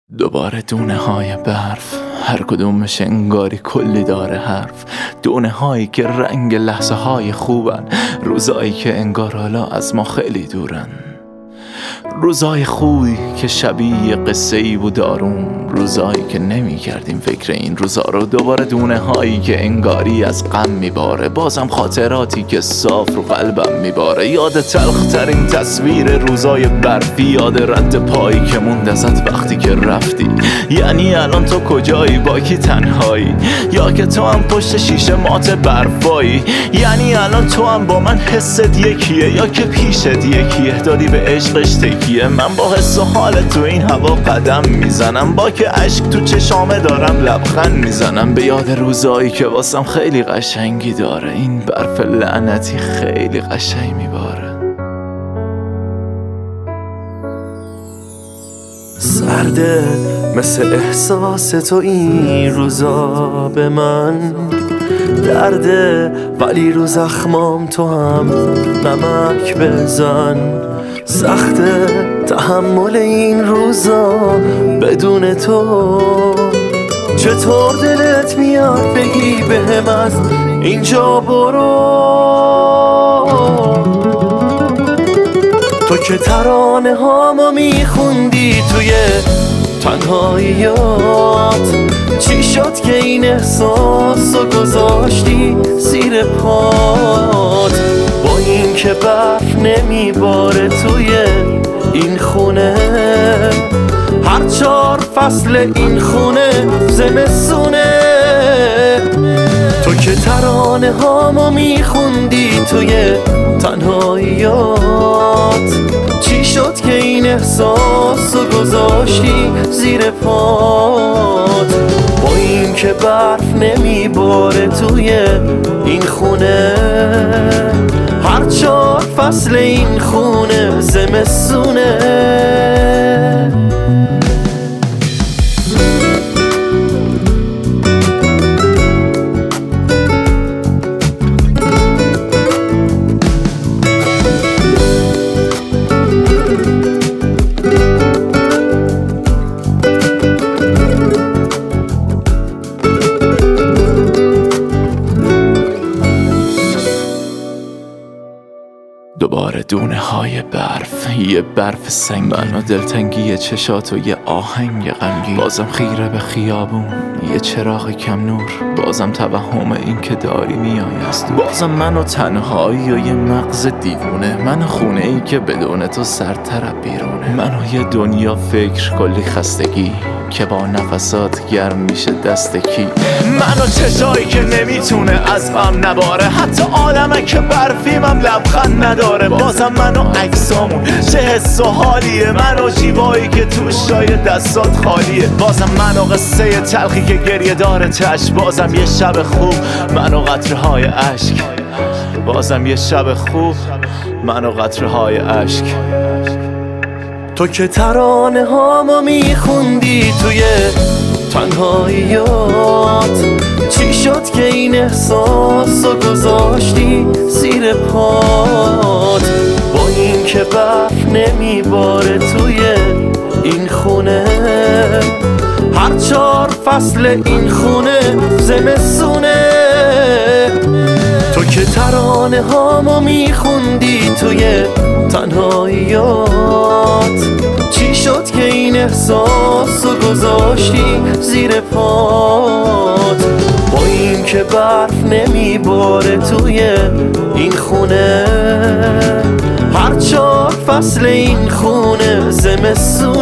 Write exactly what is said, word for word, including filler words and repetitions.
دوباره دونه های برف، هر کدومش انگاری کلی داره حرف. دونه هایی که رنگ لحظه های خوبن، روزایی که انگار حالا از ما خیلی دورن. روزای خوبی که شبیه قصه ای بود آروم، روزایی که نمی کردیم فکر این روزا رو. دوباره دونه هایی که انگاری از غم میباره، بازم خاطراتی که صاف رو قلبم میباره. یاد تلخ ترین تصویر روزای برفی، یاد رد پایی که موند ازت وقتی که رفتی. یعنی الان تو کجایی؟ با کی تنهایی؟ یا که تو هم پشت شیشه مات برفایی؟ یعنی الان تو هم با من حست یکیه، یا که پیشت یکیه دادی به عشقش تکیه؟ من با حس و حال تو این هوا قدم میزنم، با که عشق تو چشامه دارم لبخند میزنم. به یاد روزایی که واسم خیلی قشنگی داره، این برف لعنتی خیلی قشنگ میباره. سرده مثل احساس تو این روزا به من درده، ولی رو زخمام تو هم نمک بزن. سخته تحمل این روزا بدون تو، چطور دلت میاد بگی بهم از اینجا برو؟ تو که ترانه هامو میخوندی توی تنهاییات، چی شد که این احساسو گذاشتی زیر پات؟ با این که برف نمیباره توی این خونه، هر چهار فصل این خونه زمستونه. تو که ترانه هامو میخوندی توی تنهاییات، چی شد که این احساسو گذاشتی زیر پات؟ با این که برف نمیباره توی این خونه، هر چهار فصل این خونه زمستونه. دوباره دونه های برف، یه برف سنگین و دلتنگی چشات و یه آهنگ غمگین. بازم خیره به خیابون، یه چراغ کم نور، بازم توهم این که داری میای از دور. بازم من و تنهایی و یه مغز دیوونه، من و خونه ای که بدون تو سرطرف بیرونه. من و یه دنیا فکر کلی خستگی که با نفسات گرم میشه دست کی. من و چشایی که نمیتونه از غم نباره، حتی عالمه که برفیمم لبخند نداره. بازم من و عکسامون چه حس و حالیه، من و جیبایی که توش جای دستات خالیه. بازم من و قصه تلخی که گریه داره چشم، بازم یه شب خوب من و قطره های عشق. بازم یه شب خوب من و قطره های عشق. تو که ترانه هامو میخوندی توی تنهاییات، چی شد که این احساسو گذاشتی زیر پات؟ با این که برف نمیباره توی این خونه، هر چهار فصل این خونه زمستونه. تو که ترانه هامو میخوندی توی تنهاییات، چی شد که این احساسو گذاشتی زیر پات؟ با این که برف نمیباره توی این خونه، هر چهار فصل این خونه زمستون.